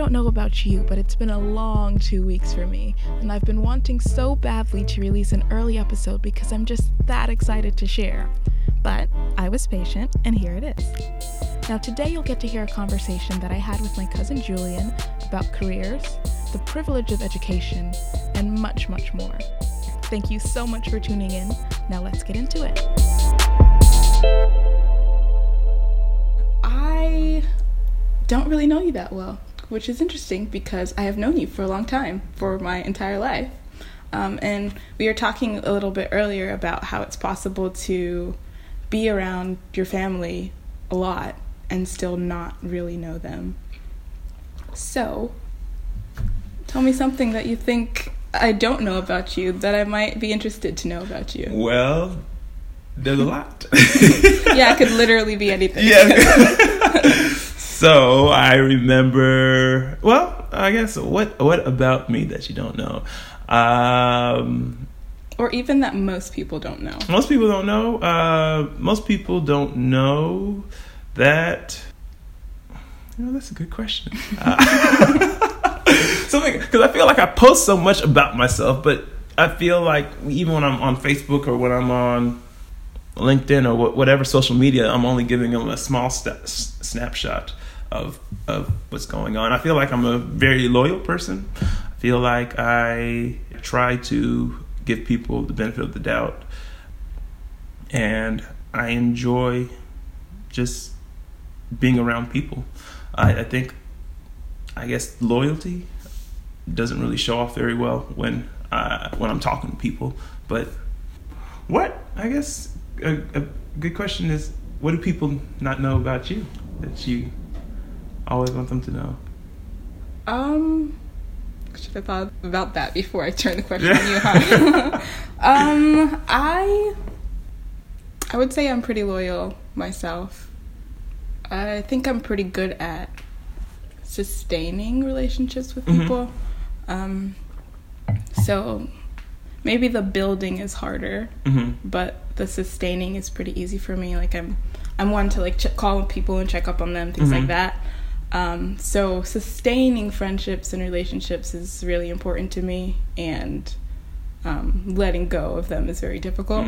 don't know about you, but it's been a long 2 weeks for me, and I've been wanting so badly to release an early episode because I'm just that excited to share. But I was patient, and here it is. Now today you'll get to hear a conversation that I had with my cousin Julian about careers, the privilege of education, and much, much more. Thank you so much for tuning in. Now let's get into it. I don't really know you that well, which is interesting because I have known you for a long time, for my entire life. And we were talking a little bit earlier about how it's possible to be around your family a lot and still not really know them. So, tell me something that you think I don't know about you that I might be interested to know about you. Well, there's a lot. Yeah, it could literally be anything. Yeah. So I remember, well, I guess what about me that you don't know? Or even that most people don't know. Most people don't know. Most people don't know that. That's a good question. Something, because I feel like I post so much about myself, but I feel like even when I'm on Facebook or when I'm on LinkedIn or whatever social media, I'm only giving them a small snapshot of what's going on. I feel like I'm a very loyal person. I feel like I try to give people the benefit of the doubt, and I enjoy just being around people. I guess loyalty doesn't really show off very well when I'm talking to people. But I guess a good question is, what do people not know about you that you always want them to know? Should have thought about that before I turned the question on you, huh? I would say I'm pretty loyal myself. I think I'm pretty good at sustaining relationships with people. So maybe the building is harder, but the sustaining is pretty easy for me. Like I'm one to call people and check up on them, things like that. So sustaining friendships and relationships is really important to me, and letting go of them is very difficult.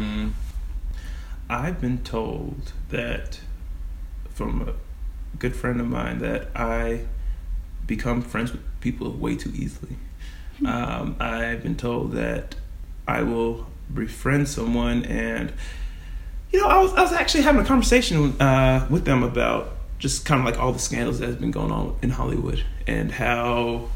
I've been told that from a good friend of mine that I become friends with people way too easily. I've been told that I will befriend someone, and I was actually having a conversation with them about just kind of like all the scandals that has been going on in Hollywood, and how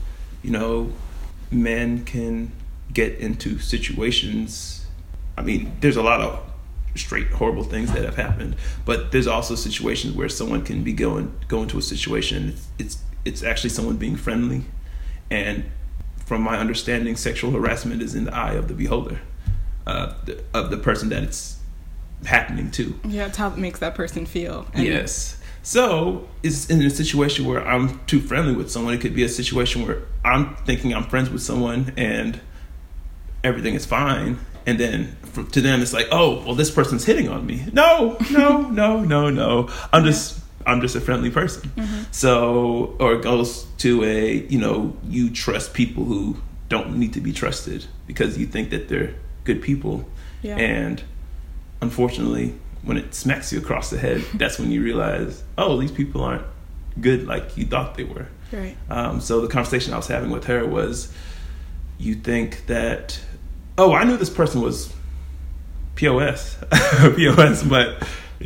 men can get into situations. I mean, there's a lot of straight horrible things that have happened, but there's also situations where someone can be going to a situation, it's actually someone being friendly, and from my understanding, sexual harassment is in the eye of the beholder, of the person that it's happening to. Yeah, it's how it makes that person feel. Yes. So it's in a situation where I'm too friendly with someone. It could be a situation where I'm thinking I'm friends with someone and everything is fine, and then to them it's like, oh, well, this person's hitting on me. No. I'm just a friendly person. So, or it goes to you trust people who don't need to be trusted because you think that they're good people. Yeah. And unfortunately, when it smacks you across the head, that's when you realize, oh, these people aren't good like you thought they were. Right. So the conversation I was having with her was, you think that, oh, I knew this person was POS, but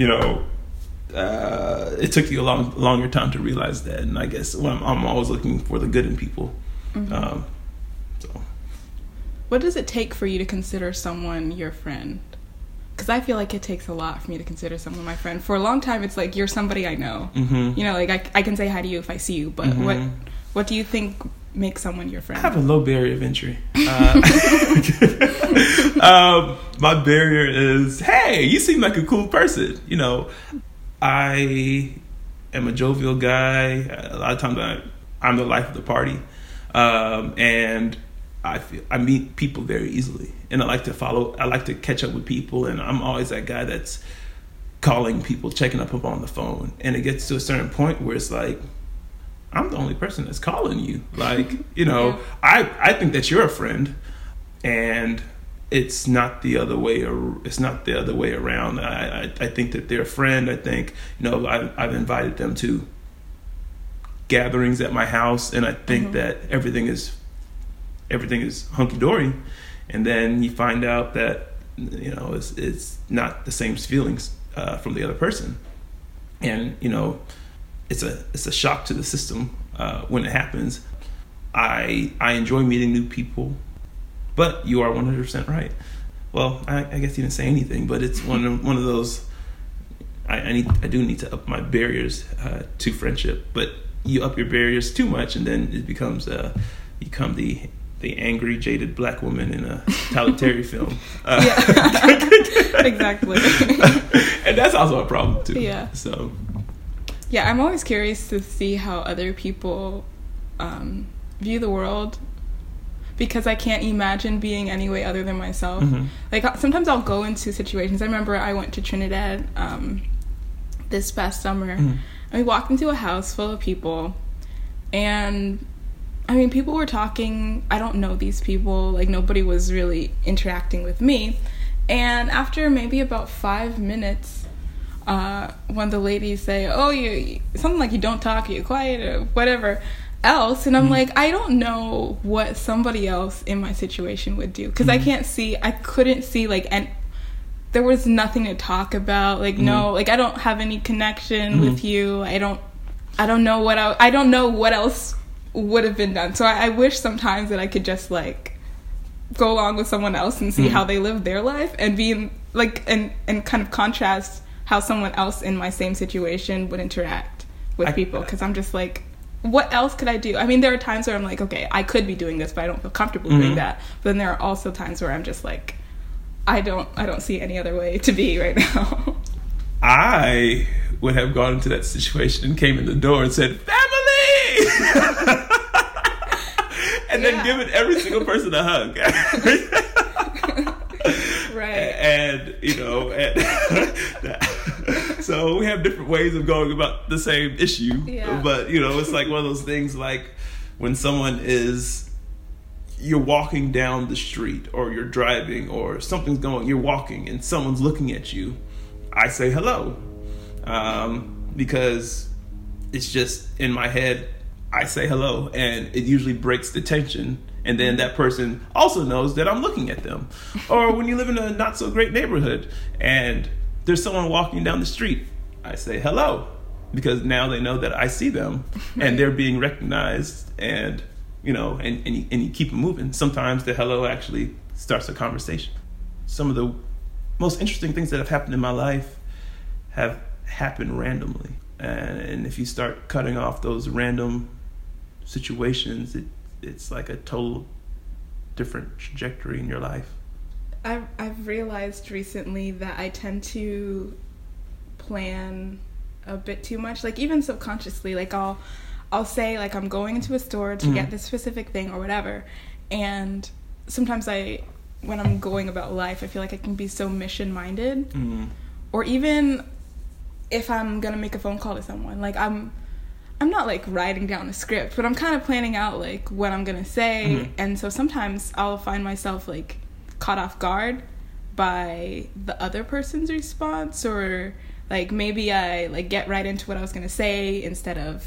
it took you a longer time to realize that. And I guess I'm always looking for the good in people. So, what does it take for you to consider someone your friend? Because I feel like it takes a lot for me to consider someone my friend. For a long time, it's like, you're somebody I know. I can say hi to you if I see you, but what do you think makes someone your friend? I have a low barrier of entry. My barrier is, hey, you seem like a cool person. I am a jovial guy. A lot of times I'm the life of the party. And I meet people very easily, and I like to catch up with people, and I'm always that guy that's calling people, checking up on the phone. And it gets to a certain point where it's like, I'm the only person that's calling you. Like, you know, I think that you're a friend, and it's not the other way. It's not the other way around. I think that they're a friend. I think, you know, I've invited them to gatherings at my house, and I think that everything is hunky dory, and then you find out that, you know, it's not the same feelings from the other person, and, you know, it's a shock to the system when it happens. I enjoy meeting new people, but you are 100% right. Well, I guess you didn't say anything, but it's one of those. I do need to up my barriers to friendship, but you up your barriers too much, and then it becomes you become the angry, jaded black woman in a Tyler Terry film. Exactly. And that's also a problem too. Yeah. So. Yeah, I'm always curious to see how other people view the world, because I can't imagine being any way other than myself. Like, sometimes I'll go into situations. I remember I went to Trinidad this past summer, and we walked into a house full of people, and I mean, people were talking. I don't know these people. Like, nobody was really interacting with me. And after maybe about 5 minutes, when the ladies say, "Oh, you something like you don't talk, you're quiet," or whatever else, and I'm like, I don't know what somebody else in my situation would do, because I couldn't see like, and there was nothing to talk about. Like, no, like, I don't have any connection with you. I don't know I don't know what else would have been done. So I wish sometimes that I could just like go along with someone else and see how they live their life, and be in, like, and kind of contrast how someone else in my same situation would interact with people, because I'm just like, what else could I do? I mean, there are times where I'm like, okay, I could be doing this, but I don't feel comfortable doing that. But then there are also times where I'm just like, I don't see any other way to be right now. I would have gone into that situation and came in the door and said, "Family!" and then given every single person a hug. Right. And, you know, so we have different ways of going about the same issue. Yeah. But, you know, it's like one of those things, like when you're walking down the street, or you're driving, or you're walking and someone's looking at you, I say hello. Because it's just in my head, I say hello, and it usually breaks the tension. And then that person also knows that I'm looking at them. Or when you live in a not so great neighborhood and there's someone walking down the street, I say hello, because now they know that I see them and they're being recognized, and, you know, and you keep it moving. Sometimes the hello actually starts a conversation. Some of the most interesting things that have happened in my life have happened randomly. And if you start cutting off those random situations, it's like a total different trajectory in your life. I've realized recently that I tend to plan a bit too much, like even subconsciously. Like I'll say, like, I'm going into a store to get this specific thing or whatever, and sometimes when I'm going about life, I feel like I can be so mission-minded, or even if I'm gonna make a phone call to someone, like I'm not like writing down a script, but I'm kind of planning out like what I'm gonna say, and so sometimes I'll find myself like caught off guard by the other person's response, or like maybe I like get right into what I was gonna say instead of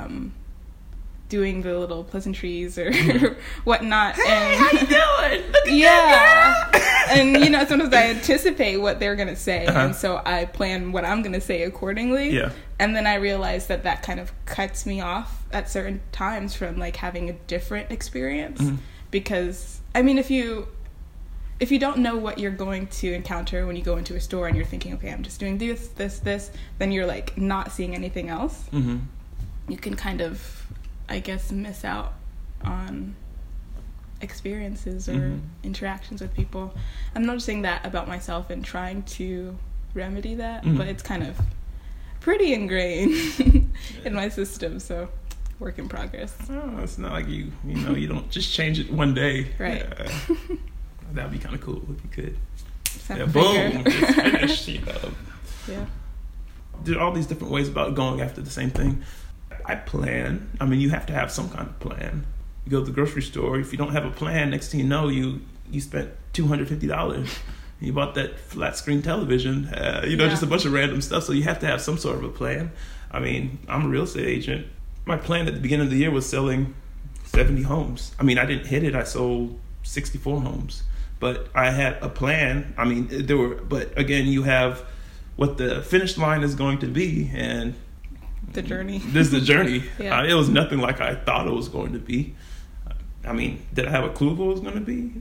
doing the little pleasantries or whatnot. Hey, and how you doing? Look at yeah, that girl. and you know, sometimes I anticipate what they're gonna say, and so I plan what I'm gonna say accordingly. Yeah. And then I realize that kind of cuts me off at certain times from like having a different experience, because I mean, if you don't know what you're going to encounter when you go into a store and you're thinking, okay, I'm just doing this, then you're like not seeing anything else. You can kind of, I guess, miss out on experiences or interactions with people. I'm noticing that about myself and trying to remedy that, but it's kind of pretty ingrained in my system, so work in progress. Oh, it's not like you don't just change it one day. Right. That'd be kind of cool if you could. Yeah, boom, it's finished, you know. Yeah. There are all these different ways about going after the same thing. I plan. I mean, you have to have some kind of plan. You go to the grocery store. If you don't have a plan, next thing you know, you spent $250. You bought that flat screen television. Just a bunch of random stuff. So you have to have some sort of a plan. I mean, I'm a real estate agent. My plan at the beginning of the year was selling 70 homes. I mean, I didn't hit it. I sold 64 homes. But I had a plan. I mean, but again, you have what the finish line is going to be, and the journey. This is the journey. Yeah. It was nothing like I thought it was going to be. I mean, did I have a clue of what it was going to be?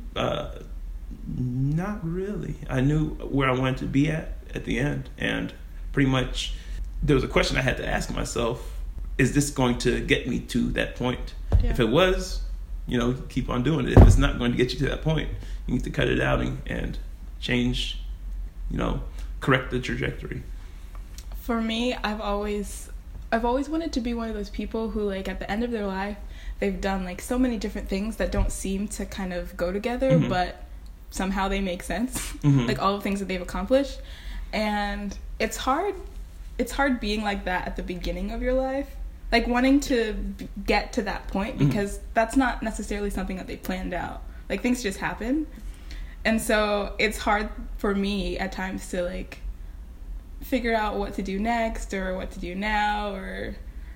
Not really. I knew where I wanted to be at the end, and pretty much there was a question I had to ask myself: is this going to get me to that point? Yeah. If it was, keep on doing it. If it's not going to get you to that point, you need to cut it out and change, correct the trajectory. For me, I've always wanted to be one of those people who, like, at the end of their life, they've done, like, so many different things that don't seem to kind of go together, mm-hmm. but somehow they make sense. Mm-hmm. Like, all the things that they've accomplished. And it's hard being like that at the beginning of your life. Like, wanting to get to that point, because mm-hmm. that's not necessarily something that they planned out. Like, things just happen. And so it's hard for me at times to, like, figure out what to do next or what to do now, or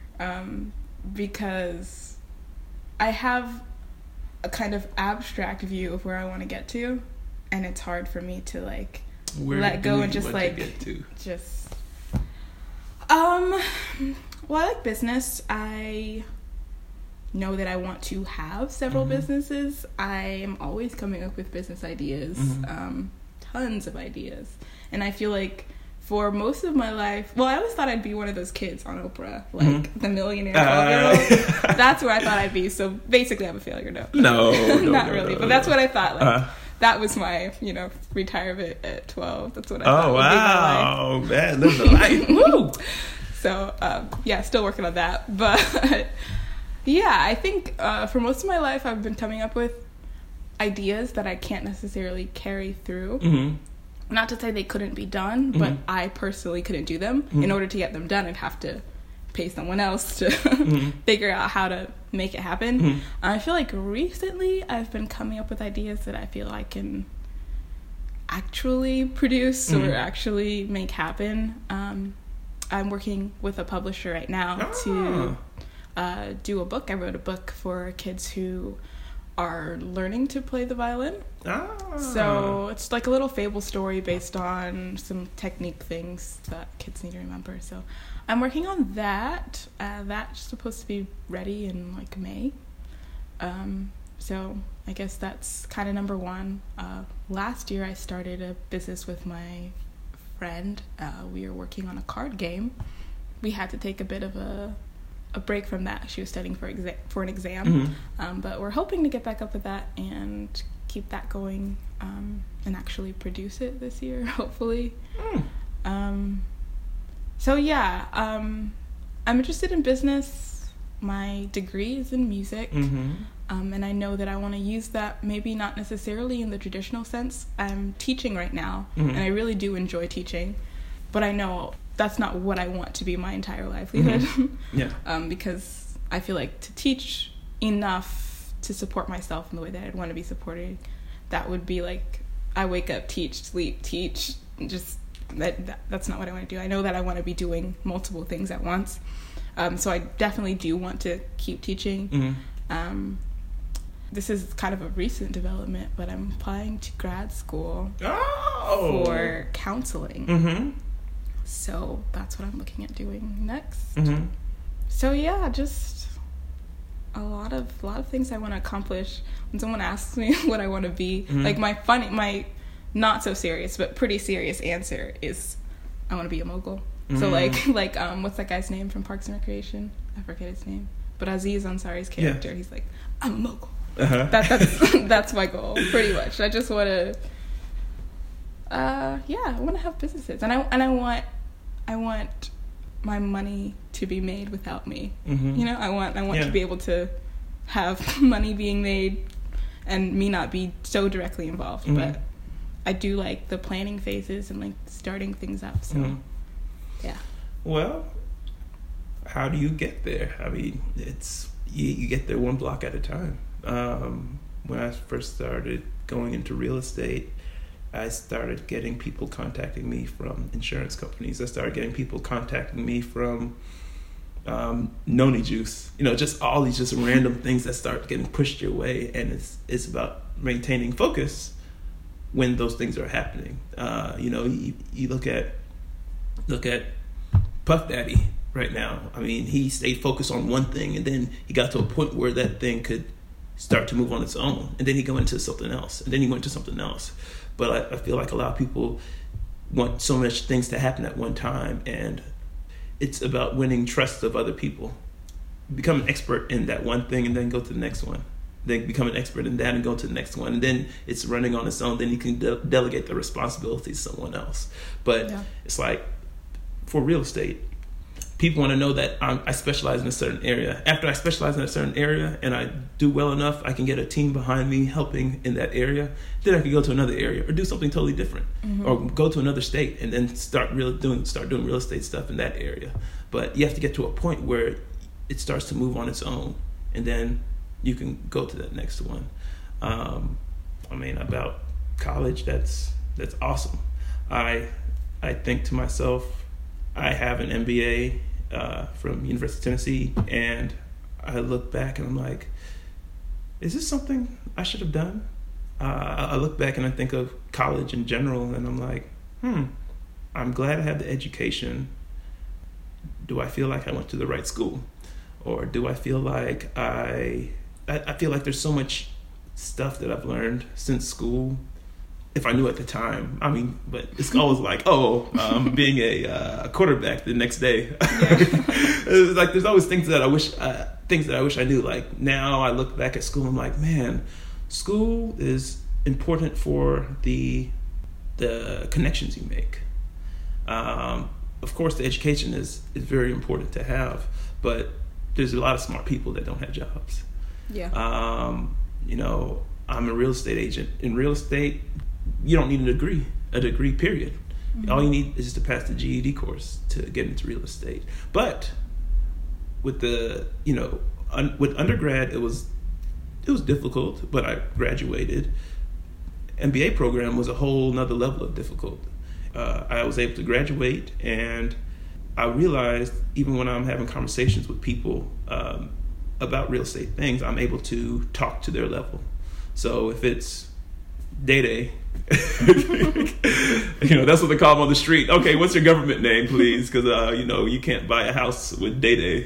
because I have a kind of abstract view of where I want to get to, and it's hard for me to, like, let go and just, like, well, I like business. I know that I want to have several mm-hmm. businesses. I am always coming up with business ideas, mm-hmm. Tons of ideas. And I feel like for most of my life, well, I always thought I'd be one of those kids on Oprah, like mm-hmm. the millionaire girl. That's where I thought I'd be. So basically, I'm a failure. No, not really. But that's what I thought. Like, that was my, retirement at 12. That's what I thought. Oh, wow. Man, live the life. Woo! So, still working on that. But, yeah, I think for most of my life, I've been coming up with ideas that I can't necessarily carry through. Mm-hmm. Not to say they couldn't be done, mm-hmm. but I personally couldn't do them. Mm-hmm. In order to get them done, I'd have to pay someone else to mm-hmm. figure out how to make it happen. Mm-hmm. I feel like recently I've been coming up with ideas that I feel I can actually produce mm-hmm. or actually make happen. I'm working with a publisher right now to do a book. I wrote a book for kids who are learning to play the violin. So it's like a little fable story based on some technique things that kids need to remember. So I'm working on that. That's supposed to be ready in, like, May. So I guess that's kind of number one. Last year I started a business with my friend. We were working on a card game. We had to take a bit of a break from that. She was studying for an exam. Mm-hmm. But we're hoping to get back up with that and keep that going, and actually produce it this year, hopefully. So yeah, I'm interested in business. My degree is in music. Mm-hmm. And I know that I want to use that, maybe not necessarily in the traditional sense. I'm teaching right now, mm-hmm. and I really do enjoy teaching, but I know that's not what I want to be my entire livelihood. Mm-hmm. Yeah. Because I feel like to teach enough to support myself in the way that I'd want to be supported, that would be like, I wake up, teach, sleep, teach, just that's not what I want to do. I know that I want to be doing multiple things at once. So I definitely do want to keep teaching. Mm-hmm. This is kind of a recent development, but I'm applying to grad school for counseling. Mm-hmm. So that's what I'm looking at doing next. Mm-hmm. So yeah, just a lot of things I want to accomplish. When someone asks me what I want to be, mm-hmm. like my not so serious but pretty serious answer is I want to be a mogul. Mm-hmm. So like what's that guy's name from Parks and Recreation? I forget his name. But Aziz Ansari's character, he's like, I'm a mogul. Uh-huh. That's my goal, pretty much. I just want to, I want to have businesses, and I want my money to be made without me. Mm-hmm. I want to be able to have money being made and me not be so directly involved. Mm-hmm. But I do like the planning phases and like starting things up. So, yeah. Well, how do you get there? I mean, it's you get there one block at a time. When I first started going into real estate, I started getting people contacting me from insurance companies. I started getting people contacting me from Noni Juice. Just all these just random things that start getting pushed your way, and it's about maintaining focus when those things are happening. You look at Puff Daddy right now. I mean, he stayed focused on one thing, and then he got to a point where that thing could start to move on its own, and then he go into something else, and then he went to something else. But I feel like a lot of people want so much things to happen at one time, and it's about winning trust of other people. Become an expert in that one thing, and then go to the next one. Then become an expert in that and go to the next one, and then it's running on its own. Then you can delegate the responsibility to someone else. But It's like for real estate, people want to know that I specialize in a certain area. After I specialize in a certain area and I do well enough, I can get a team behind me helping in that area. Then I can go to another area or do something totally different, or go to another state and then start doing real estate stuff in that area. But you have to get to a point where it starts to move on its own, and then you can go to that next one. About college, that's awesome. I think to myself, I have an MBA from University of Tennessee, and I look back and I'm like, is this something I should have done? I look back and I think of college in general, and I'm like, I'm glad I had the education. Do I feel like I went to the right school? Or do I feel like I feel like there's so much stuff that I've learned since school, if I knew at the time. But it's always like, being a quarterback the next day. It's like there's always things that I wish I knew. Like now I look back at school and I'm like, man, school is important for the connections you make. Of course, the education is very important to have, but there's a lot of smart people that don't have jobs. Yeah. I'm a real estate agent. In real estate, you don't need a degree period. All you need is just to pass the GED course to get into real estate. But with with undergrad, it was difficult, but I graduated. MBA program was a whole nother level of difficult. I was able to graduate, and I realized even when I'm having conversations with people about real estate things, I'm able to talk to their level. So if it's Day, that's what they call them on the street. Okay, what's your government name, please? Because you can't buy a house with Day,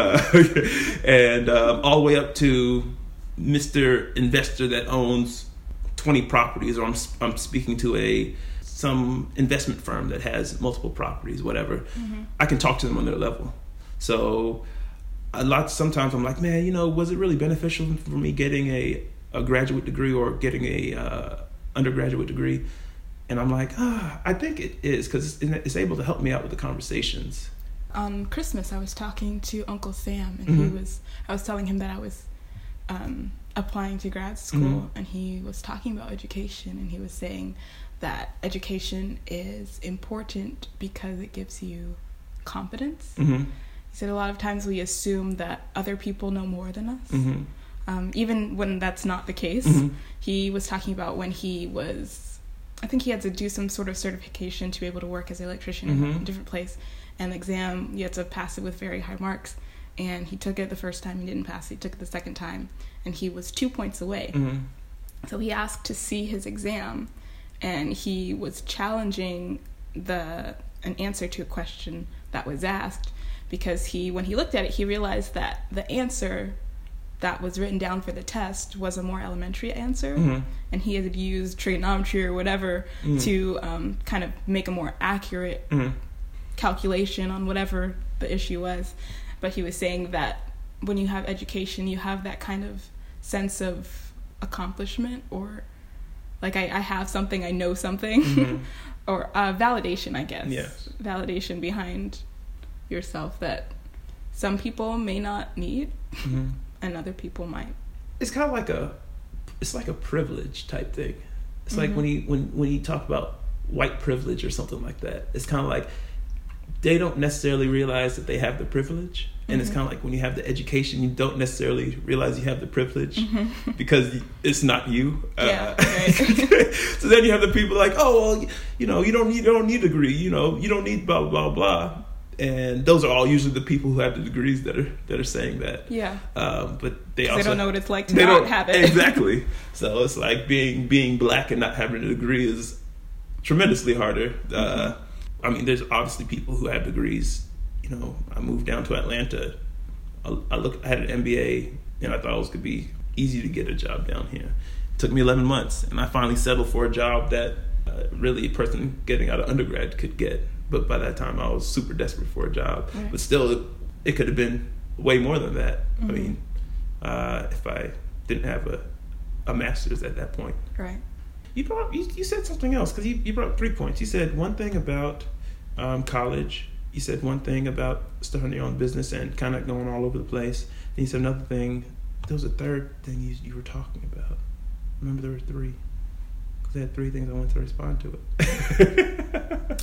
and all the way up to Mr. Investor that owns 20 properties, or I'm speaking to some investment firm that has multiple properties, whatever. I can talk to them on their level. So sometimes I'm like, man, was it really beneficial for me getting a graduate degree or getting a undergraduate degree? And I'm like, I think it is, because it's able to help me out with the conversations. On Christmas, I was talking to Uncle Sam, and I was telling him that I was applying to grad school, and he was talking about education, and he was saying that education is important because it gives you confidence. He said a lot of times we assume that other people know more than us, even when that's not the case. He was talking about when I think he had to do some sort of certification to be able to work as an electrician in a different place, and the exam, you had to pass it with very high marks. And he took it the first time, he didn't pass it. He took it the second time, and he was 2 points away. So he asked to see his exam, and he was challenging an answer to a question that was asked, because when he looked at it, he realized that the answer that was written down for the test was a more elementary answer, and he had used trigonometry or whatever to kind of make a more accurate calculation on whatever the issue was. But he was saying that when you have education, you have that kind of sense of accomplishment, or like I have something, I know something, or validation, I guess. Yes. Validation behind yourself that some people may not need, and other people might. It's kind of like a privilege type thing. It's like when you talk about white privilege or something like that, it's kind of like they don't necessarily realize that they have the privilege. And it's kind of like when you have the education, you don't necessarily realize you have the privilege because it's not you. Yeah, right. So then you have the people like, oh, well, you don't need a degree. You don't need blah, blah, blah. And those are all usually the people who have the degrees that are saying that. Yeah. But they don't know what it's like to not have it. Exactly. So it's like being black and not having a degree is tremendously harder. I mean, there's obviously people who have degrees. I moved down to Atlanta. I had an MBA, and I thought it was going to be easy to get a job down here. It took me 11 months, and I finally settled for a job that really a person getting out of undergrad could get. But by that time, I was super desperate for a job. Right. But still, it could have been way more than that. I mean, if I didn't have a master's at that point. Right. You said something else, because you brought up 3 points. You said one thing about college. You said one thing about starting your own business and kind of going all over the place. Then you said another thing. There was a third thing you were talking about. Remember, there were 3. Because I had 3 things I wanted to respond to it.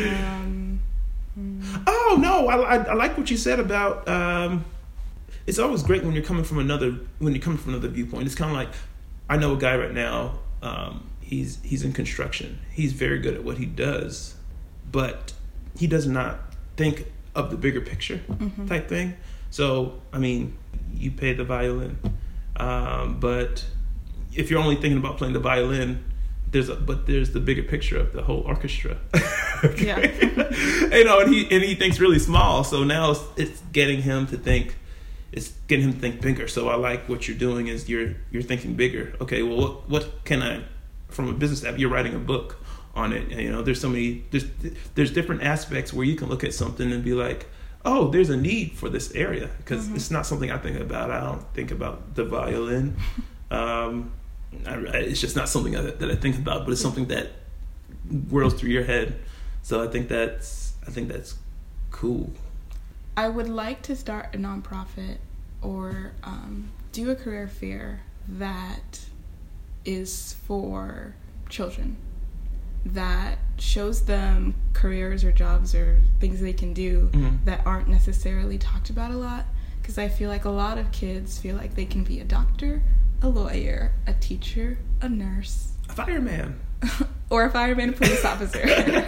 Oh no! I like what you said about. It's always great when you're coming from another viewpoint. It's kind of like, I know a guy right now. He's in construction. He's very good at what he does, but he does not think of the bigger picture type thing. So, I mean, you play the violin, but if you're only thinking about playing the violin, there's the bigger picture of the whole orchestra. Okay? Yeah. And he thinks really small. So now it's getting him to think bigger. So I like what you're doing is you're thinking bigger. Okay, well, what can I, from a business app, you're writing a book on it. And, there's so many, there's different aspects where you can look at something and be like, oh, there's a need for this area, because it's not something I think about. I don't think about the violin. It's just not something that I think about, but it's something that whirls through your head. So I think that's cool. I would like to start a nonprofit or do a career fair that is for children, that shows them careers or jobs or things they can do that aren't necessarily talked about a lot. Because I feel like a lot of kids feel like they can be a doctor, a lawyer, a teacher, a nurse, a fireman, or a fireman, a police officer.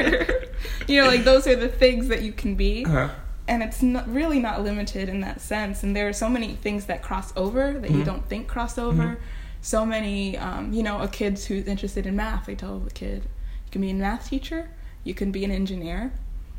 Like those are the things that you can be. And it's really not limited in that sense. And there are so many things that cross over that you don't think cross over. So many, a kid who's interested in math, they tell the kid, you can be a math teacher, you can be an engineer.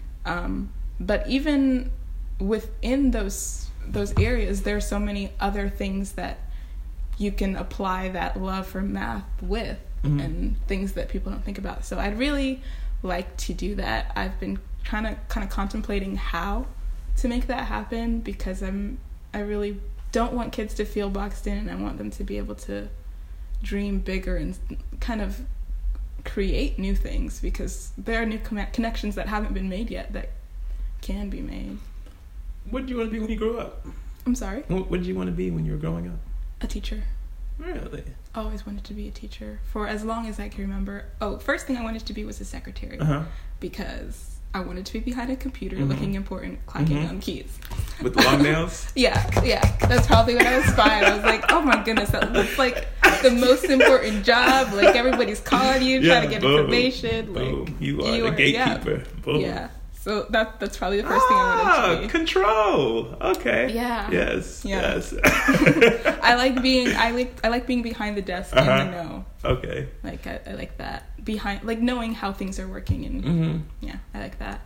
But even within those areas, there are so many other things that you can apply that love for math with, and things that people don't think about. So I'd really like to do that. I've been kind of contemplating how to make that happen, because I really don't want kids to feel boxed in, and I want them to be able to dream bigger and kind of create new things, because there are new connections that haven't been made yet that can be made. What did you want to be when you grew up? I'm sorry? What did you want to be when you were growing up? A teacher. Really? Always wanted to be a teacher for as long as I can remember. First thing I wanted to be was a secretary, because I wanted to be behind a computer looking important, clacking on keys. With long nails? Yeah. That's probably what I aspired. I was like, oh my goodness, that looks like the most important job. Like, everybody's calling you, trying to get information. Boom. Like, you are the gatekeeper. Yeah. Boom. Yeah. So that's probably the first thing I wanted to be. Control. Okay. Yeah. Yes. Yeah. Yes. I like being behind the desk in the know. Okay. Like I like that, behind, like, knowing how things are working, and yeah, I like that.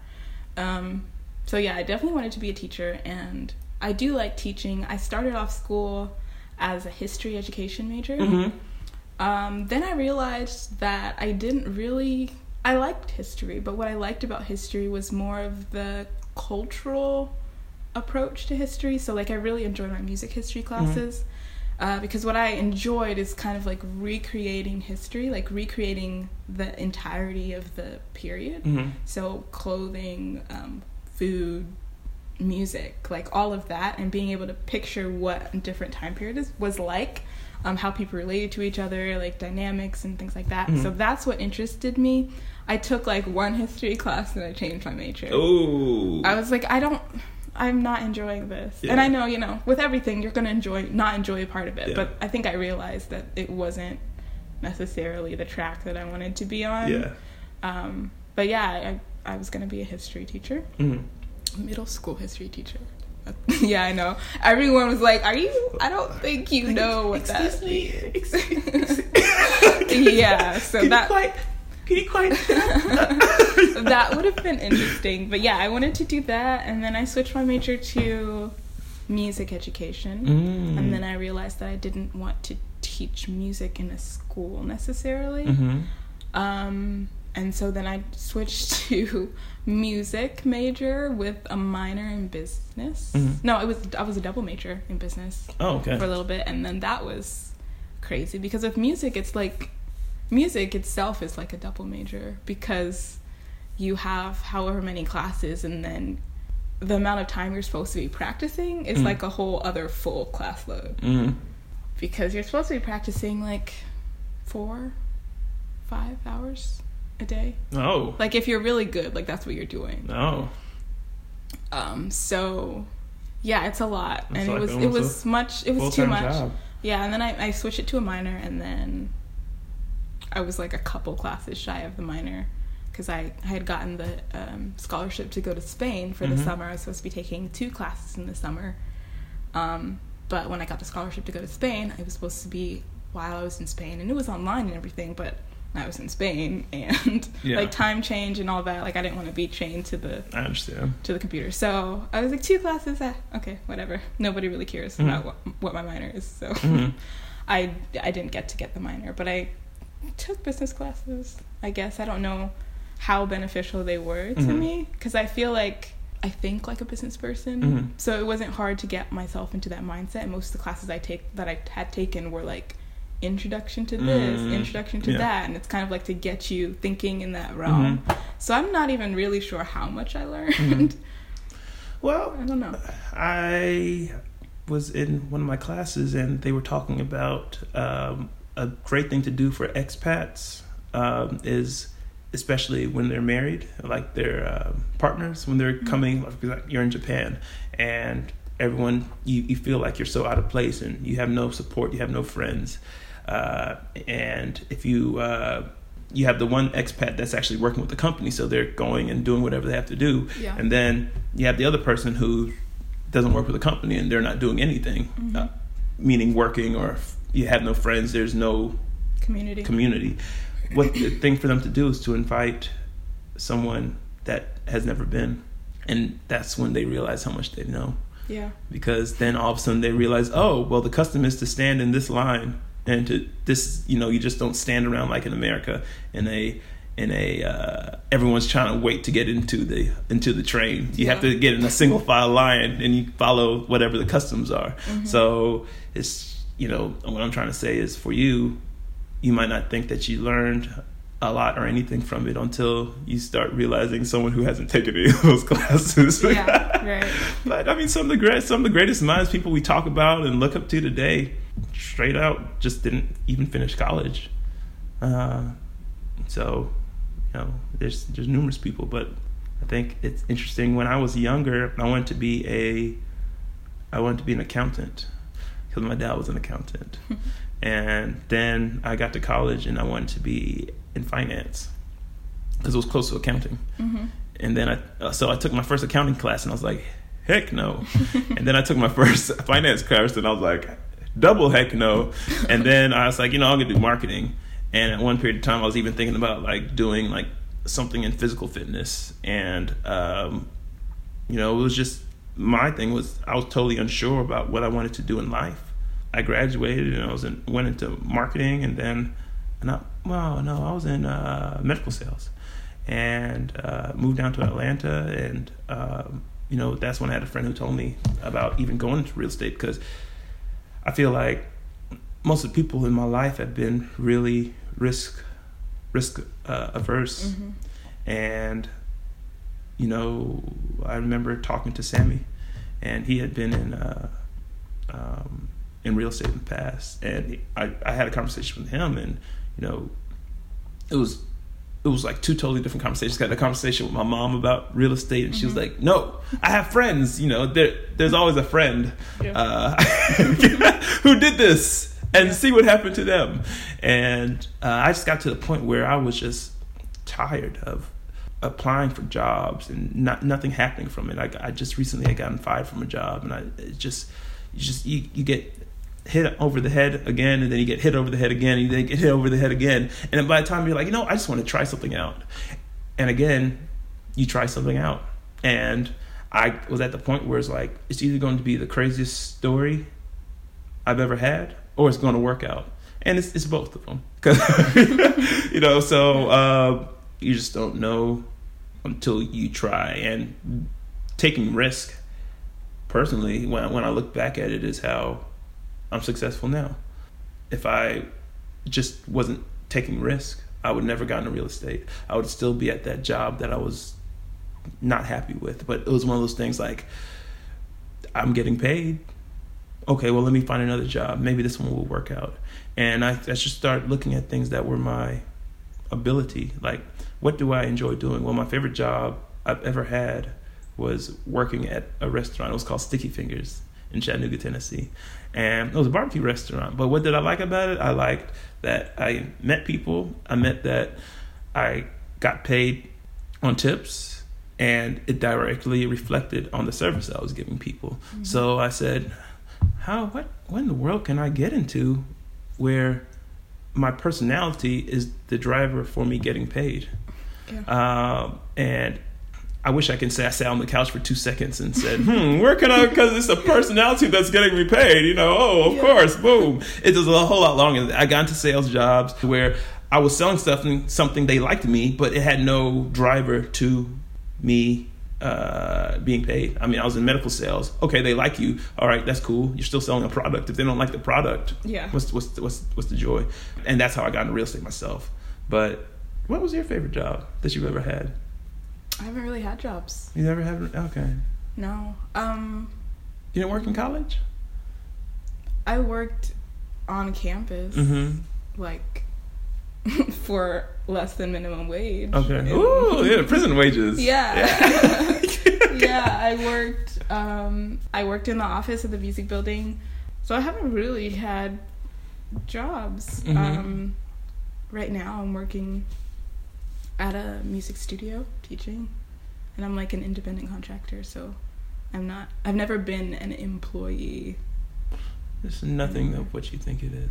So yeah, I definitely wanted to be a teacher, and I do like teaching. I started off school as a history education major. Then I realized that I liked history, but what I liked about history was more of the cultural approach to history. So, like, I really enjoyed my music history classes, because what I enjoyed is kind of like recreating history, like recreating the entirety of the period. So clothing, food, music, like all of that, and being able to picture what a different time period was like, how people related to each other, like dynamics and things like that. So that's what interested me. I took like one history class and I changed my major. Oh, I was like, I'm not enjoying this. And I know, with everything, you're going to not enjoy a part of it. But I think I realized that it wasn't necessarily the track that I wanted to be on. But yeah, I was going to be a history teacher. Middle school history teacher. Yeah, I know. Everyone was like, I don't think you know what that means. Yeah, so can you quite that would have been interesting. But yeah, I wanted to do that, and then I switched my major to music education. And then I realized that I didn't want to teach music in a school necessarily. And so then I switched to music major with a minor in business. No, I was a double major in business for a little bit, and then that was crazy because with music, it's like music itself is like a double major because you have however many classes, and then the amount of time you're supposed to be practicing is like a whole other full class load because you're supposed to be practicing like 4-5 hours a day. Oh. Like if you're really good, like that's what you're doing. Oh. So yeah, it's a lot. That's and like it was too much. Job. Yeah, and then I switched it to a minor, and then I was like a couple classes shy of the minor because I had gotten the scholarship to go to Spain for the summer. I was supposed to be taking 2 classes in the summer. But when I got the scholarship to go to Spain, I was supposed to be while I was in Spain, and it was online and everything, but I was in Spain, and like time change and all that, like I didn't want to be chained to the computer. So I was like 2 classes, okay, whatever. Nobody really cares about what my minor is. So I didn't get the minor, but I took business classes. I guess I don't know how beneficial they were to me because I feel like I think like a business person. So it wasn't hard to get myself into that mindset. And most of the classes I had taken were like introduction to this, introduction to that, and it's kind of like to get you thinking in that realm. So I'm not even really sure how much I learned. Well, I don't know. I was in one of my classes and they were talking about a great thing to do for expats is, especially when they're married, like their partners, when they're coming, like you're in Japan and everyone, you feel like you're so out of place and you have no support, you have no friends. And if you have the one expat that's actually working with the company, so they're going and doing whatever they have to do. And then you have the other person who doesn't work with the company and they're not doing anything, meaning working, or you have no friends, there's no community. What the thing for them to do is to invite someone that has never been, and that's when they realize how much they know. Yeah. Because then all of a sudden they realize, oh, well, the custom is to stand in this line, and to this, you just don't stand around like in America in a everyone's trying to wait to get into the train. You have to get in a single file line and you follow whatever the customs are. So it's, what I'm trying to say is, for you might not think that you learned a lot or anything from it until you start realizing someone who hasn't taken any of those classes. Yeah, right. But I mean, some of the greatest minds, people we talk about and look up to today, straight out just didn't even finish college. So, there's numerous people, but I think it's interesting. When I was younger, I wanted to be an accountant because my dad was an accountant. And then I got to college and I wanted to be in finance because it was close to accounting. And then I took my first accounting class and I was like, heck no. And then I took my first finance class and I was like, double heck no. And then I was like, I'm gonna do marketing. And at one period of time I was even thinking about like doing like something in physical fitness. And it was just, my thing was, I was totally unsure about what I wanted to do in life. I graduated and I went into marketing, and then I was in medical sales, and moved down to Atlanta, and that's when I had a friend who told me about even going into real estate, because I feel like most of the people in my life have been really risk averse, and I remember talking to Sammy, and he had been in real estate in the past, and I had a conversation with him, and it was like two totally different conversations. I had a conversation with my mom about real estate, and she was like, "No, I have friends. There's always a friend who did this, and see what happened to them." And I just got to the point where I was just tired of applying for jobs and nothing happening from it. I just recently had gotten fired from a job, and you get hit over the head again, and then you get hit over the head again, and then you get hit over the head again, and then by the time you're like, I just want to try something out, and again you try something out, and I was at the point where it's like, it's either going to be the craziest story I've ever had, or it's going to work out, and it's both of them, because you just don't know until you try. And taking risk, personally, when I look back at it, is how I'm successful now. If I just wasn't taking risk, I would never got into real estate. I would still be at that job that I was not happy with. But it was one of those things like, I'm getting paid. Okay, well, let me find another job. Maybe this one will work out. And I just started looking at things that were my ability. Like, what do I enjoy doing? Well, my favorite job I've ever had was working at a restaurant. It was called Sticky Fingers in Chattanooga, Tennessee. And it was a barbecue restaurant. But what did I like about it? I liked that I met people. I met that I got paid on tips, and it directly reflected on the service I was giving people. Mm-hmm. So I said, what in the world can I get into where my personality is the driver for me getting paid? Yeah. And I wish I could say I sat on the couch for 2 seconds and said, where can I, because it's a personality that's getting me paid, of course, boom. It was a whole lot longer. I got into sales jobs where I was selling something they liked me, but it had no driver to me being paid. I mean, I was in medical sales. Okay, they like you. All right, that's cool. You're still selling a product. If they don't like the product, what's the joy? And that's how I got into real estate myself. But what was your favorite job that you've ever had? I haven't really had jobs. You never have? Okay. No. You didn't work in college? I worked on campus, like, for less than minimum wage. Okay. Ooh, yeah, prison wages. Yeah. Yeah, I worked in the office of the music building. So I haven't really had jobs. Right now I'm working at a music studio teaching, and I'm like an independent contractor, so I've never been an employee. It's nothing of what you think it is.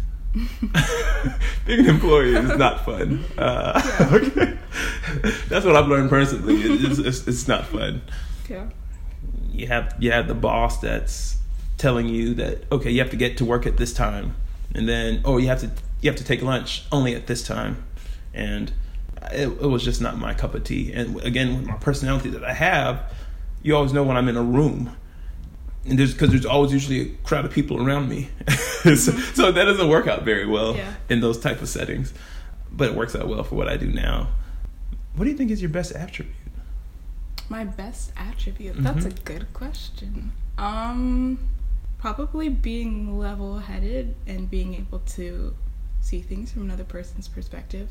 Being an employee is not fun. Okay. That's what I've learned personally. It's not fun. Yeah. You have the boss that's telling you that, okay, you have to get to work at this time, and then you have to take lunch only at this time, and it was just not my cup of tea. And again, with my personality that I have, you always know when I'm in a room, and there's always usually a crowd of people around me, so that doesn't work out very well in those type of settings. But it works out well for what I do now. What do you think is your best attribute? My best attribute? That's a good question. Probably being level-headed and being able to see things from another person's perspective.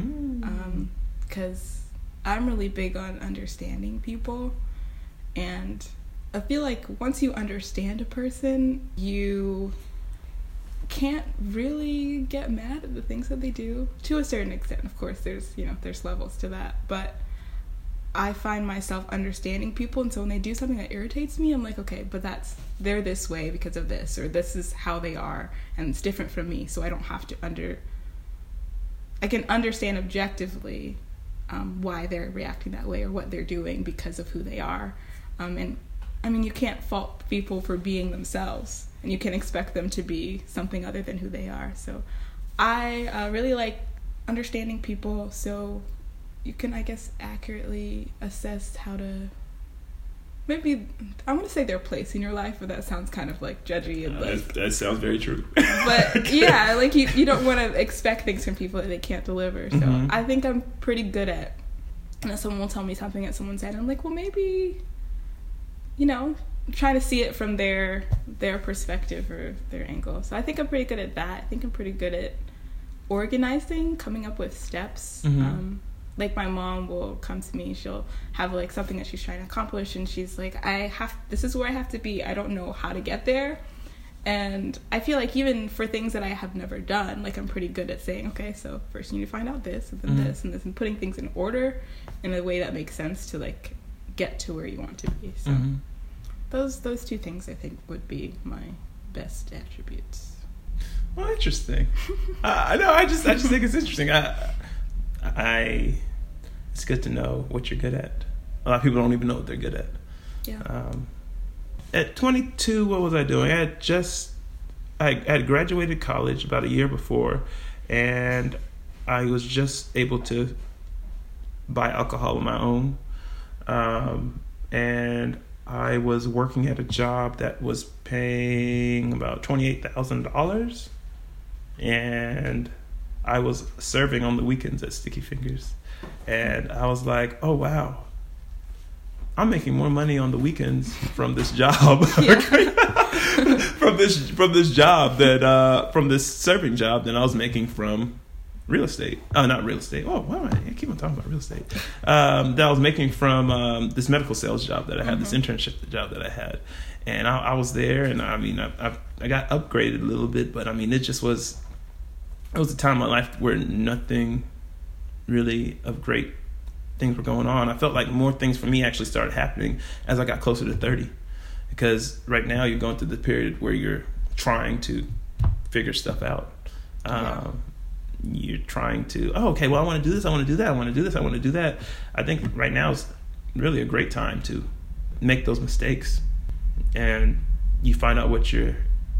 Because I'm really big on understanding people, and I feel like once you understand a person, you can't really get mad at the things that they do, to a certain extent. Of course, there's levels to that, but I find myself understanding people, and so when they do something that irritates me, I'm like, okay, but they're this way because of this, or this is how they are, and it's different from me, so I don't have to I can understand objectively why they're reacting that way or what they're doing because of who they are. And I mean, you can't fault people for being themselves, and you can expect them to be something other than who they are. So I really like understanding people, so you can, I guess, accurately assess how to, maybe, I want to say their place in your life, but that sounds kind of like judgy. And that sounds very true. But yeah, like you don't want to expect things from people that they can't deliver. So I think I'm pretty good at And then someone will tell me something that someone said, and I'm like, well, maybe, you know, trying to see it from their perspective or their angle. So I think I'm pretty good at that. I think I'm pretty good at organizing, coming up with steps. Like my mom will come to me, she'll have like something that she's trying to accomplish, and she's like, this is where I have to be. I don't know how to get there. And I feel like even for things that I have never done, like I'm pretty good at saying, okay, so first you need to find out this, and then this, and this, and putting things in order in a way that makes sense to like get to where you want to be. So those two things I think would be my best attributes. Well, interesting. I just think it's interesting. It's good to know what you're good at. A lot of people don't even know what they're good at. Yeah. At 22, what was I doing? I had graduated college about a year before, and I was just able to buy alcohol on my own. And I was working at a job that was paying about $28,000, and I was serving on the weekends at Sticky Fingers. And I was like, oh, wow. I'm making more money on the weekends from this job, from this job from this serving job than I was making from real estate. Not real estate. Oh, wow! I keep on talking about real estate. That I was making from this medical sales job that I had, this internship job that I had, and I was there, and I mean, I got upgraded a little bit, but I mean, it was a time in my life where nothing really of great things were going on. I felt like more things for me actually started happening as I got closer to 30, because right now you're going through the period where you're trying to figure stuff out. You're trying to, okay, well, I want to do this, I want to do that, I want to do this, I want to do that. I think right now is really a great time to make those mistakes, and you find out what you're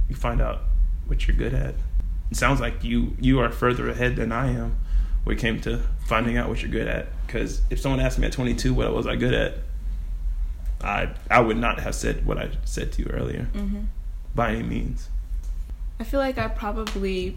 good at. It sounds like you are further ahead than I am when it came to finding out what you're good at. Because if someone asked me at 22 what was I good at, I would not have said what I said to you earlier, by any means. I feel like I probably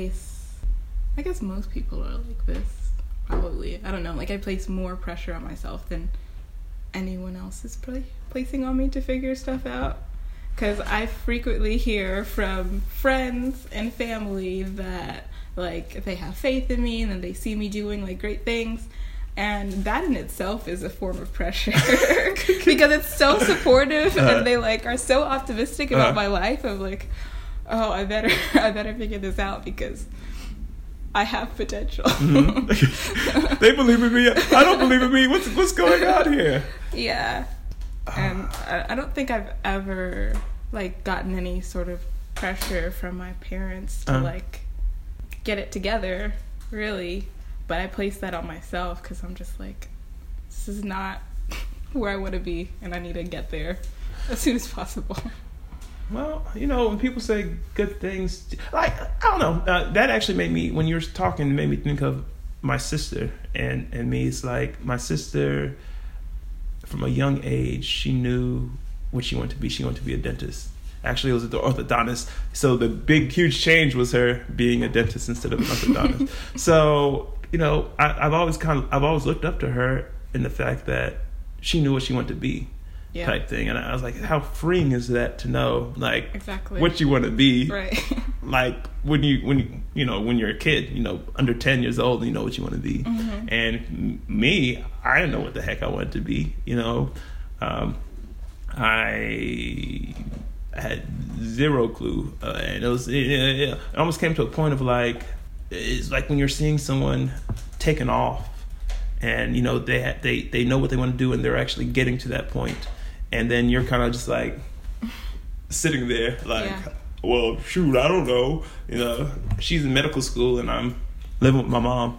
I guess most people are like this, probably. I don't know, like I place more pressure on myself than anyone else is placing on me to figure stuff out. Because I frequently hear from friends and family that like they have faith in me and then they see me doing like great things, and that in itself is a form of pressure because it's so supportive and they like are so optimistic about my life. I'm like, oh, I better figure this out because I have potential. They believe in me. I don't believe in me. What's going on here? Yeah. And I don't think I've ever like gotten any sort of pressure from my parents to like get it together, really. But I place that on myself because I'm just like, this is not where I want to be, and I need to get there as soon as possible. Well, you know, when people say good things, like, I don't know, that actually made me, when you were talking, made me think of my sister and me. It's like my sister, from a young age, she knew what she wanted to be. She wanted to be a dentist. Actually, it was the orthodontist. So the big, huge change was her being a dentist instead of an orthodontist. So, you know, I've always looked up to her in the fact that she knew what she wanted to be. Yeah. Type thing. And I was like, how freeing is that to know like exactly what you want to be, right? Like when you're a kid, you know, under 10 years old, you know what you want to be. And me, I didn't know what the heck I wanted to be, you know. I had zero clue, and it almost came to a point of like, it's like when you're seeing someone taking off and you know they know what they want to do and they're actually getting to that point. And then you're kind of just like sitting there like, well, shoot, I don't know. You know, she's in medical school and I'm living with my mom.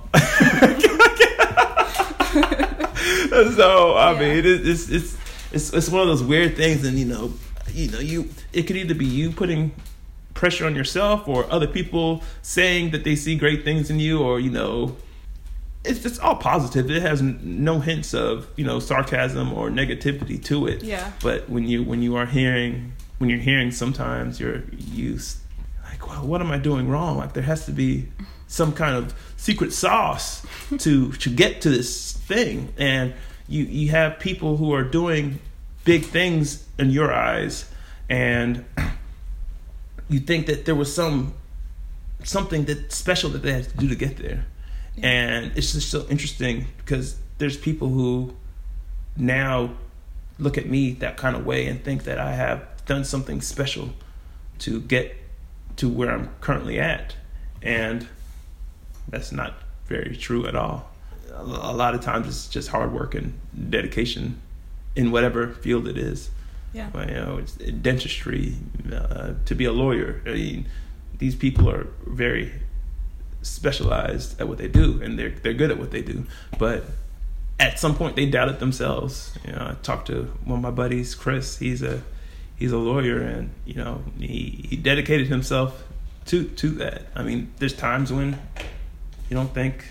So, I mean, it's one of those weird things. And, you know, it could either be you putting pressure on yourself or other people saying that they see great things in you, or, you know, it's all positive. It has no hints of, you know, sarcasm or negativity to it. Yeah. But when you're hearing sometimes you're like, well, what am I doing wrong? Like there has to be some kind of secret sauce to get to this thing. And you have people who are doing big things in your eyes, and you think that there was something that special that they had to do to get there. Yeah. And it's just so interesting because there's people who now look at me that kind of way and think that I have done something special to get to where I'm currently at. And that's not very true at all. A lot of times it's just hard work and dedication in whatever field it is. Yeah. But, it's dentistry, to be a lawyer. I mean, these people are very specialized at what they do, and they're good at what they do. But at some point, they doubted themselves. I talked to one of my buddies, Chris. He's a lawyer, and he dedicated himself to that. I mean, there's times when you don't think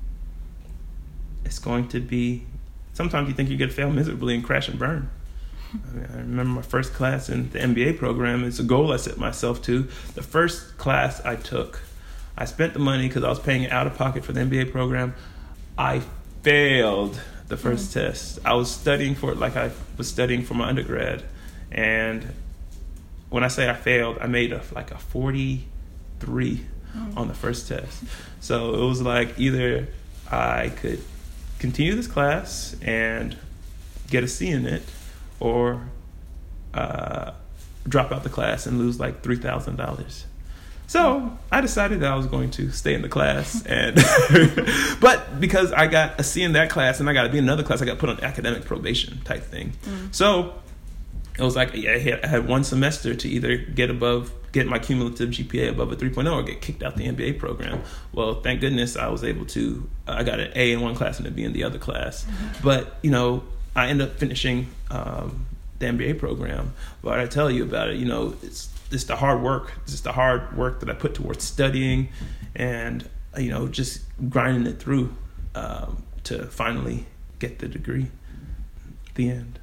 it's going to be. Sometimes you think you're going to fail miserably and crash and burn. I remember my first class in the MBA program. It's a goal I set myself to. The first class I took, I spent the money because I was paying it out of pocket for the MBA program. I failed the first test. I was studying for it like I was studying for my undergrad. And when I say I failed, I made a 43 on the first test. So it was like either I could continue this class and get a C in it, or drop out the class and lose like $3,000. So I decided that I was going to stay in the class, and but because I got a C in that class and I got to be in another class, I got put on academic probation type thing. So it was like I had one semester to either get my cumulative GPA above a 3.0 or get kicked out the MBA program. Well, thank goodness I was able to. I got an A in one class and a B in the other class. But I ended up finishing the MBA program. But I tell you about it, it's the hard work. It's just the hard work that I put towards studying and, just grinding it through to finally get the degree. The end.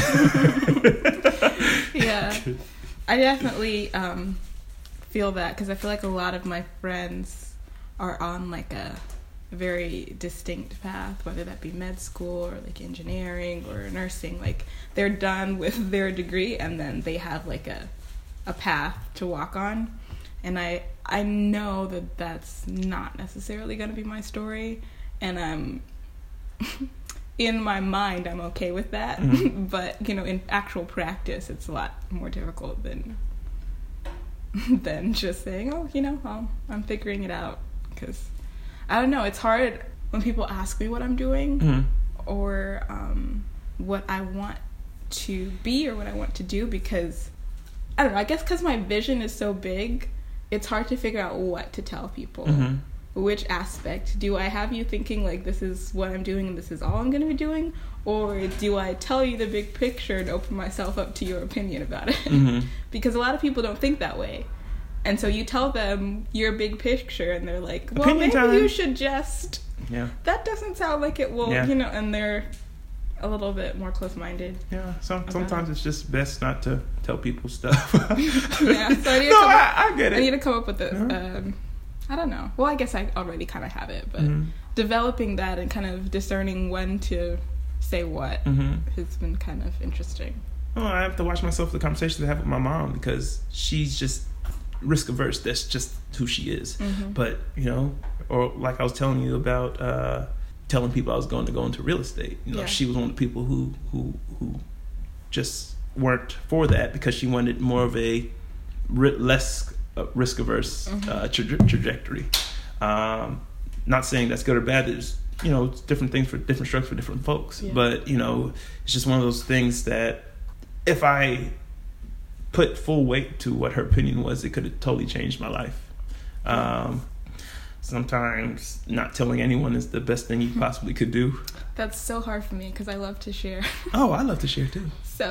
Yeah. I definitely feel that because I feel like a lot of my friends are on like a very distinct path, whether that be med school or like engineering or nursing. Like they're done with their degree and then they have like a path to walk on. And I know that that's not necessarily going to be my story, and I'm in my mind I'm okay with that. But in actual practice it's a lot more difficult than just saying, I'm figuring it out. Because I don't know, it's hard when people ask me what I'm doing or what I want to be or what I want to do, because I don't know, I guess because my vision is so big, it's hard to figure out what to tell people. Which aspect? Do I have you thinking like this is what I'm doing and this is all I'm going to be doing? Or do I tell you the big picture and open myself up to your opinion about it? Because a lot of people don't think that way. And so you tell them your big picture and they're like, well, opinion maybe time. you should just... Yeah. That doesn't sound like it will, and they're a little bit more close-minded. Yeah, sometimes it's just best not to tell people stuff. Yeah, so I get it. I need to come up with it. I don't know. Well, I guess I already kind of have it, but developing that and kind of discerning when to say what has been kind of interesting. Well, I have to watch myself for the conversations I have with my mom because she's just risk averse. That's just who she is. But, or like I was telling you about telling people I was going to go into real estate. She was one of the people who just weren't for that because she wanted more of a less risk averse trajectory. Not saying that's good or bad. There's it's different things for different strokes for different folks. But it's just one of those things that if I put full weight to what her opinion was, it could have totally changed my life. Sometimes not telling anyone is the best thing you possibly could do. That's so hard for me because I love to share. Oh, I love to share too. So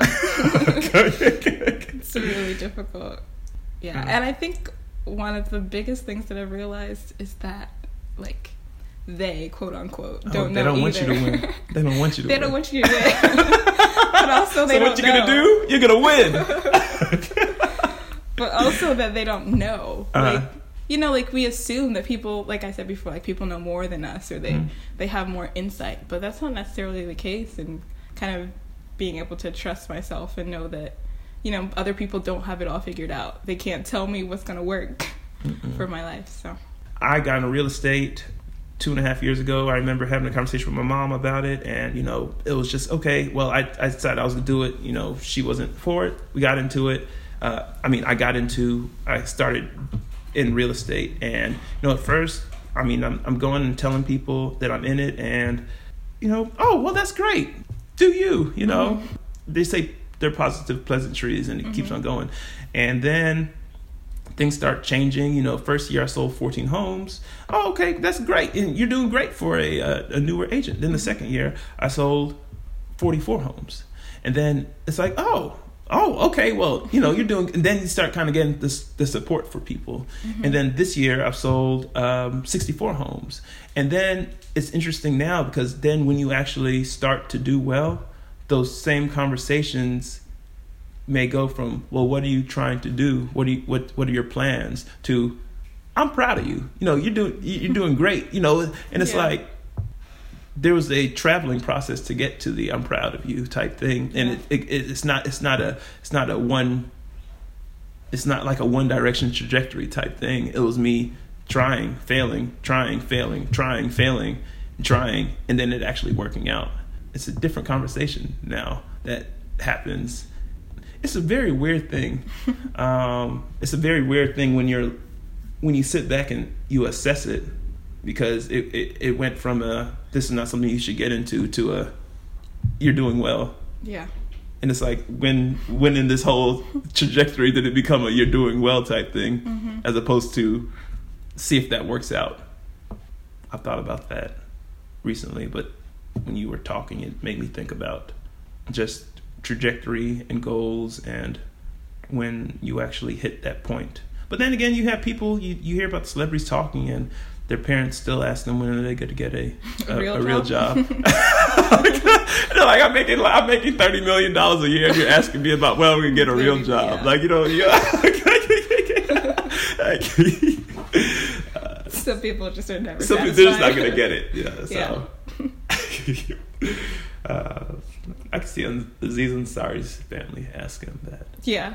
it's really difficult. Yeah, and I think one of the biggest things that I've realized is that, like, they, quote unquote, don't know They don't either. want you to win. They don't want you to win. They don't want you to win. But also they don't know. So what you're going to do? You're going to win. But also that they don't know. Like, like we assume that people, like I said before, like people know more than us, or they have more insight, but that's not necessarily the case. And kind of being able to trust myself and know that, other people don't have it all figured out. They can't tell me what's going to work for my life. So I got into real estate 2.5 years ago. I remember having a conversation with my mom about it, and it was just okay. Well, I decided I was gonna do it. She wasn't for it. We got into it. I started in real estate, and at first, I'm going and telling people that I'm in it, and oh well, that's great. Do you? They say they're positive pleasantries, and it keeps on going, and then things start changing. First year I sold 14 homes. Oh, okay, that's great. And you're doing great for a newer agent. Then the second year I sold 44 homes. And then it's like, oh, okay, well, you're doing, and then you start kind of getting the support for people. And then this year I've sold 64 homes. And then it's interesting now, because then when you actually start to do well, those same conversations may go from, well, what are you trying to do? What are your plans? To, I'm proud of you. You're doing great. And it's like there was a traveling process to get to the I'm proud of you type thing, and it's not like a one direction trajectory type thing. It was me trying, failing, trying, failing, trying, failing, trying, and then it actually working out. It's a different conversation now that happens. It's a very weird thing. It's a very weird thing when you sit back and you assess it, because it went from this is not something you should get into to you're doing well. Yeah. And it's like, when in this whole trajectory did it become a you're doing well type thing, as opposed to see if that works out. I've thought about that recently, but when you were talking, it made me think about just trajectory and goals, and when you actually hit that point. But then again, you have people, you hear about celebrities talking, and their parents still ask them when are they going to get a real job. They're like, I'm making $30 million a year, and you're asking me about, well, we can get a real job. Some people just are never some people, they're just not going to get it. I can see on Aziz Ansari's family asking that. Yeah.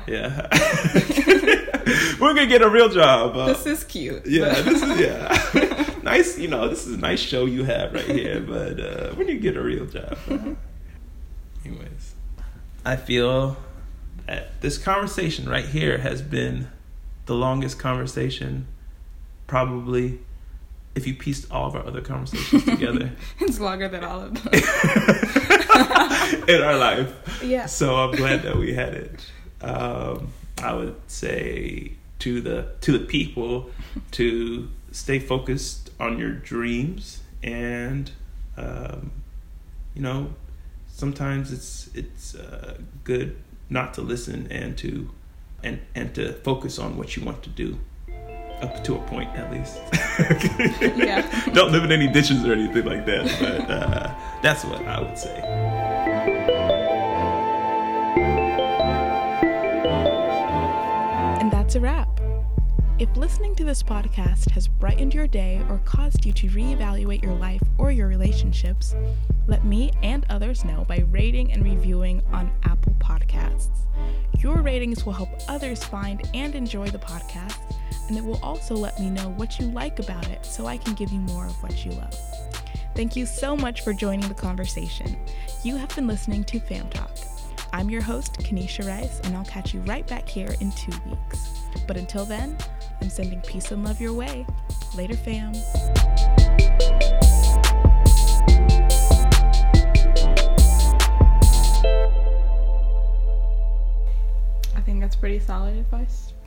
We're gonna get a real job. This is cute. This is nice. This is a nice show you have right here. But when you get a real job, anyways, I feel that this conversation right here has been the longest conversation, probably, if you pieced all of our other conversations together. It's longer than all of them. In our life. Yeah. So I'm glad that we had it. I would say to the people to stay focused on your dreams, and sometimes it's good not to listen and to focus on what you want to do. Up to a point, at least. Yeah. Don't live in any ditches or anything like that. But that's what I would say. And that's a wrap. If listening to this podcast has brightened your day or caused you to reevaluate your life or your relationships, let me and others know by rating and reviewing on Apple Podcasts. Your ratings will help others find and enjoy the podcast, and it will also let me know what you like about it so I can give you more of what you love. Thank you so much for joining the conversation. You have been listening to Fam Talk. I'm your host, Kanisha Rice, and I'll catch you right back here in 2 weeks. But until then, I'm sending peace and love your way. Later, fam. I think that's pretty solid advice.